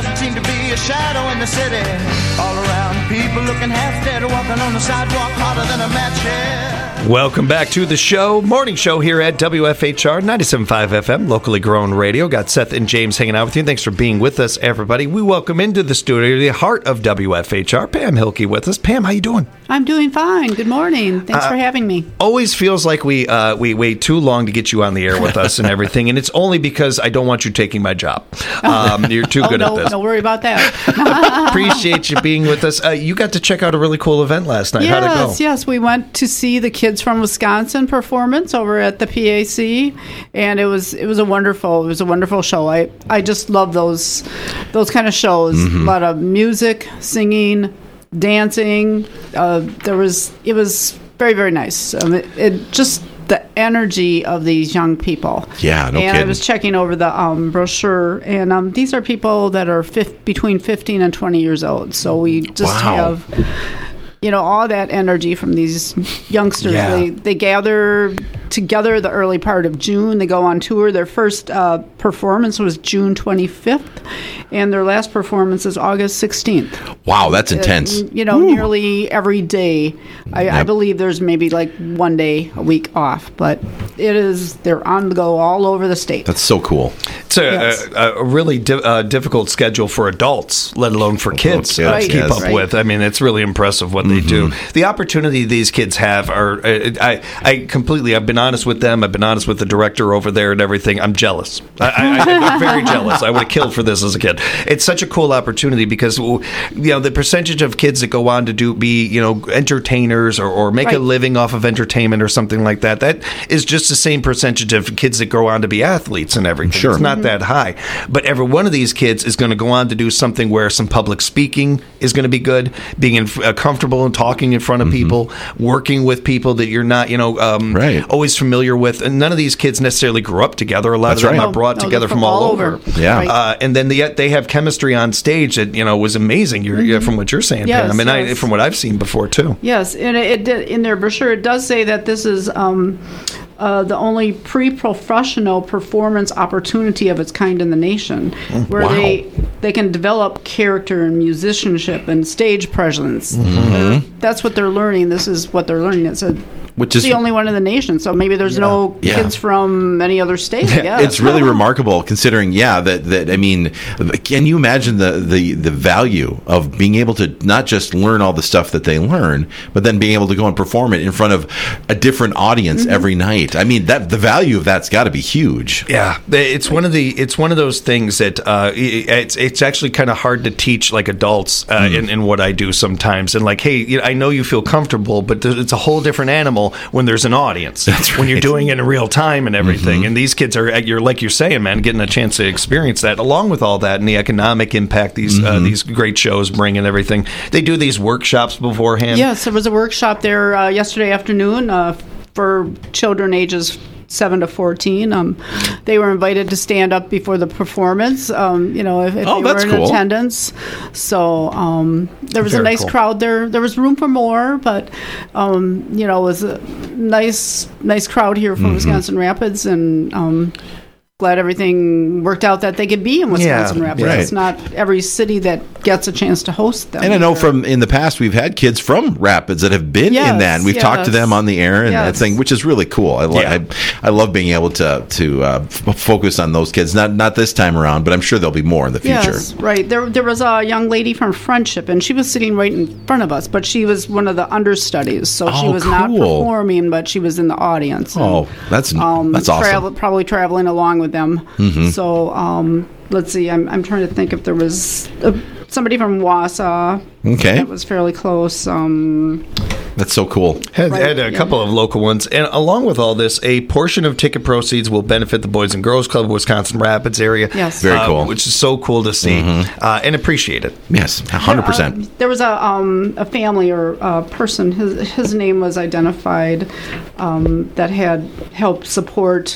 doesn't seem to be a shadow in the city. All around, people looking half dead, walking on the sidewalk harder than a match head. Welcome back to the show, morning show here at W F H R ninety-seven point five F M, locally grown radio. Got Seth and James hanging out with you. Thanks for being with us, everybody. We welcome into the studio the heart of W F H R, Pam Hilke, with us. Pam, how you doing? I'm doing fine. Good morning. Thanks Uh, for having me. Always feels like we uh, we wait too long to get you on the air with us and everything, and it's only because I don't want you taking my job. Um, you're too Oh, good no, at this. don't worry about that. Appreciate you being with us. Uh, you got to check out a really cool event last night. How'd it go? Yes, yes. We went to see the Kids from Wisconsin performance over at the P A C, and it was it was a wonderful it was a wonderful show. I, I just love those those kind of shows. Mm-hmm. A lot of music, singing, dancing. Uh, there was it was very very nice. Um, it, it just the energy of these young people. Yeah, no and I kidding. was checking over the um, brochure, and um, these are people that are fif- between fifteen and twenty years old. So we just Wow. have, you know, all that energy from these youngsters. Yeah. They they gather together the early part of June. They go on tour. Their first uh, performance was June twenty-fifth, and their last performance is August sixteenth. Wow, that's intense. You know, nearly every day. I, I Yep. believe there's maybe like one day a week off, but it is, they're on the go all over the state. That's so cool. It's a, Yes. a, a really di- uh, difficult schedule for adults, let alone for kids, kids, uh, to Right, keep yes. up right. with. I mean, it's really impressive what they do. The opportunity these kids have are, uh, I, I completely, I've been honest with them. I've been honest with the director over there and everything. I'm jealous. I, I, I'm very jealous. I would have killed for this as a kid. It's such a cool opportunity because, you know, the percentage of kids that go on to do be, you know, entertainers or, or make a Right. living off of entertainment or something like that, that is just the same percentage of kids that go on to be athletes and everything. Sure. It's not that high. But every one of these kids is going to go on to do something where some public speaking is going to be good, being in, uh, comfortable and talking in front of people, working with people that you're not, you know, um, Right. always familiar with. And none of these kids necessarily grew up together. A lot That's of them right. are brought No, together they're from all over. Yeah. Right. Uh, and then the, yet they have chemistry on stage that, you know, was amazing. You're, yeah, from what you're saying, Yes, Pam. I mean, I, yes. from what I've seen before, too. Yes, and it, it did, in their brochure it does say that this is um, uh, the only pre-professional performance opportunity of its kind in the nation, where wow. they they can develop character and musicianship and stage presence. Uh, that's what they're learning. This is what they're learning. It's a Which it's is the only one in the nation, so maybe there's no Yeah. kids from any other state. I guess. It's really remarkable considering, yeah, that, that I mean, can you imagine the, the, the value of being able to not just learn all the stuff that they learn, but then being able to go and perform it in front of a different audience every night? I mean, that the value of that's got to be huge. Yeah, it's one of the it's one of those things that uh, i- it's it's actually kind of hard to teach like adults uh, in, in what I do sometimes. And like, hey, you know, I know you feel comfortable, but th- it's a whole different animal when there's an audience. That's When you're right. doing it in real time and everything. And these kids are, you're like you're saying, man, getting a chance to experience that. Along with all that and the economic impact these uh, these great shows bring and everything. They do these workshops beforehand. Yes, there was a workshop there uh, yesterday afternoon uh, for children ages seven to fourteen. Um, they were invited to stand up before the performance, um, you know, if, if Oh, they that's were in cool. attendance. So um, there was Very a nice cool. crowd there. There was room for more, but, um, you know, it was a nice, nice crowd here Mm-hmm. from Wisconsin Rapids, and um, glad everything worked out that they could be in Wisconsin Yeah, Rapids. right. It's not every city that gets a chance to host them. And I know either. from in the past we've had kids from Rapids that have been in Yes, that, and we've talked to yes. them on the air and that Yes. thing, which is really cool. I, lo- Yeah. I, I love being able to to uh, f- focus on those kids. Not not this time around, but I'm sure there'll be more in the future. Yes, right. There, there was a young lady from Friendship, and she was sitting right in front of us, but she was one of the understudies, so she Oh, was not cool. performing, but she was in the audience. and, Oh, that's um, that's awesome. travel- probably traveling along with them. So um, let's see. I'm, I'm trying to think if there was uh, somebody from Wausau. Okay. That was fairly close. Um, That's so cool. Had, Right, had a yeah. couple of local ones. And along with all this, a portion of ticket proceeds will benefit the Boys and Girls Club of Wisconsin Rapids area. Yes. Very uh, cool. Which is so cool to see uh, and appreciate it. Yes, one hundred percent. Uh, there was a um, a family or a person. His his name was identified um, that had helped support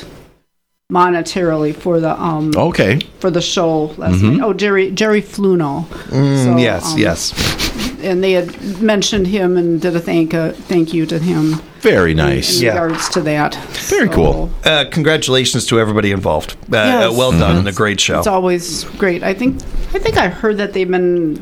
monetarily for the um, Okay. for the show last night. Oh, Jerry Jerry Fluno. So, yes, um, yes. and they had mentioned him and did a thank a thank you to him Very nice. in Yeah. regards to that. Very cool. Uh, congratulations to everybody involved. Uh, Yes. uh, well done and a great show. It's always great. I think I think I heard that they've been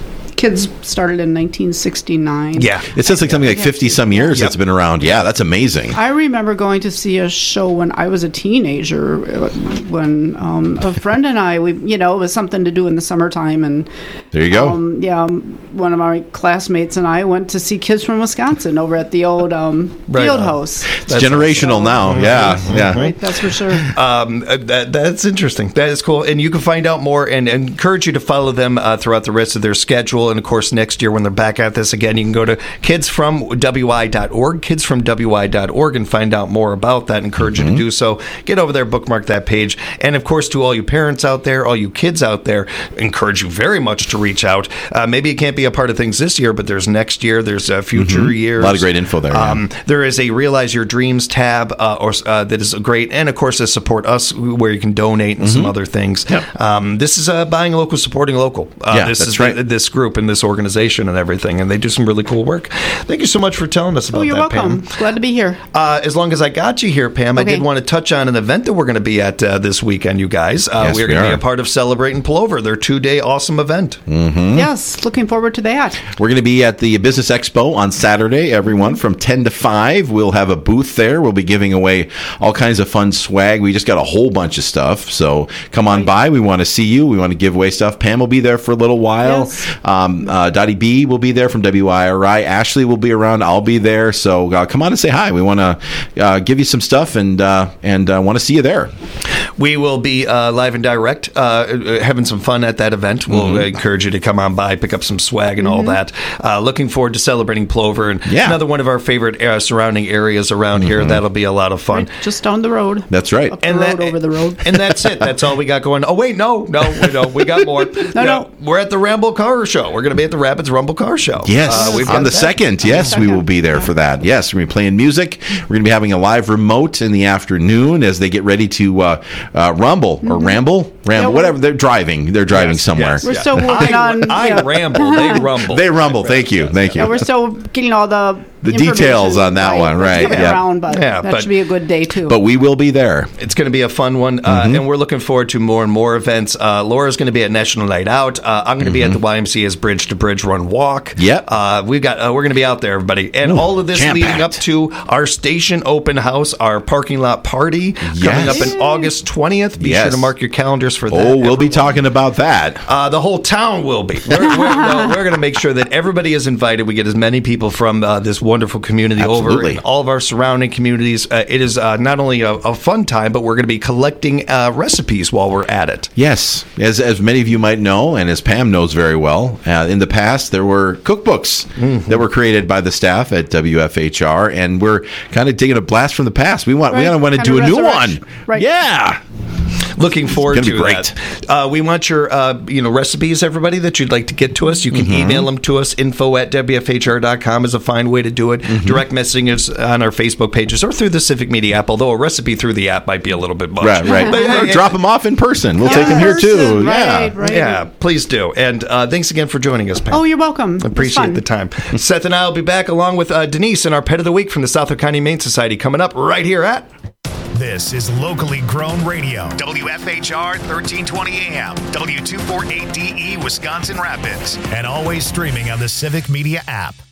kids started in nineteen sixty-nine. Yeah. It says like something like fifty some years Yep. it's been around. Yeah, that's amazing. I remember going to see a show when I was a teenager. uh, When um, a friend and I, we, you know, it was something to do in the summertime, and There you go. um, yeah, um, one of my classmates and I went to see Kids from Wisconsin over at the old um, Right field on. house. It's generational now. Yeah, yeah. Right, that's for sure. Um, uh, that, that's interesting. That is cool. And you can find out more and, and encourage you to follow them uh, throughout the rest of their schedule. And of course, next year when they're back at this again, you can go to kids from w i dot org, kids from w i dot org, and find out more about that. Encourage you to do so. Get over there, bookmark that page. And of course, to all you parents out there, all you kids out there, encourage you very much to reach out. Uh, maybe it can't be a part of things this year, but there's next year, there's uh, future years. A lot of great info there, yeah. Um, There is a Realize Your Dreams tab, uh, or uh, that is great, and of course, a Support Us, where you can donate and some other things. Um, this is uh, buying local, supporting local. Uh, Yeah, this that's is right. the, this group and this organization and everything, and they do some really cool work. Thank you so much for telling us about Oh, you're that, welcome. Pam. Glad to be here. Uh, as long as I got you here, Pam, I Okay. did want to touch on an event that we're going to be at uh, this weekend, you guys. Uh, Yes, we're we going to be are. a part of Celebrating Plover, their two-day awesome event. Yes, looking forward to that. We're going to be at the Business Expo on Saturday, everyone, from ten to five. We'll have a booth there. We'll be giving away all kinds of fun swag. We just got a whole bunch of stuff. So come on by. We want to see you. We want to give away stuff. Pam will be there for a little while. Yes. Um, uh, Dottie B will be there from W I R I. Ashley will be around. I'll be there. So uh, come on and say hi. We want to uh, give you some stuff and uh, and uh, want to see you there. We will be uh, live and direct, uh, having some fun at that event. We'll Mm-hmm. uh, encourage you to come on by, pick up some swag and all that. Uh, looking forward to celebrating Plover and Yeah. another one of our favorite uh, surrounding areas around here. That'll be a lot of fun. Just down the road. That's right. Up the road, that- over the road. And that's it. That's all we got going. Oh, wait, no, no, we- no, we got more. no, no. We're at the Ramble Car Show. We're going to be at the Rapids Rumble Car Show. Yes, Uh, we've on got the that. second. Yes, we second. will be there for that. Yes, we're going to be playing music. We're going to be having a live remote in the afternoon as they get ready to uh, uh, rumble or ramble, ramble, Yeah, we're- whatever. They're driving. They're driving Yes, somewhere. yes, We're yeah. still working I, on. I yeah. ramble. They rumble. They rumble. Thank you. Thank you. Yeah, we're still getting all the The information. details on that one, It's right, coming yeah. around, but Yeah, that but- should be a good day too. But we will be there. It's going to be a fun one, uh, and we're looking forward to more and more events. Uh, Laura's going to be at National Night Out. Uh, I'm going to be at the Y M C A's Bridge to Bridge Run Walk. Yep. Uh, we've got. Uh, we're going to be out there, everybody, and all of this jam-packed. leading up to our station open house, our parking lot party coming Yes. up in August twentieth. Be Yes. sure to mark your calendars for that. Oh, we'll be talking about that. Uh, the whole town will be. We're, we're, no, we're going to make sure that everybody is invited. We get as many people from uh, this wonderful community over Absolutely. in all of our surrounding communities. Uh, it is uh, not only a, a fun time, but we're going to be collecting uh, recipes while we're at it. Yes, as as many of you might know, and as Pam knows very well, uh, in the past there were cookbooks Mm-hmm. that were created by the staff at W F H R, and we're kind of taking a blast from the past. We want we Right, want to kind do of a new resurrection. one. Right. Yeah. Looking forward gonna to be great. that. Uh, we want your uh, you know recipes, everybody, that you'd like to get to us. You can Mm-hmm. email them to us. Info at W F H R dot com is a fine way to do it. Mm-hmm. Direct messaging us on our Facebook pages or through the Civic Media app, although a recipe through the app might be a little bit much. Right, right. But, Or hey, drop them off in person. We'll Yeah, take them here too. person, Yeah. Right, right. Yeah, please do. And uh, thanks again for joining us, Pam. Oh, you're welcome. It was Appreciate fun. the time. Seth and I will be back along with uh, Denise and our Pet of the Week from the Southwick County Humane Society coming up right here at... This is locally grown radio. W F H R thirteen twenty A M, W two forty-eight D E, Wisconsin Rapids, and always streaming on the Civic Media app.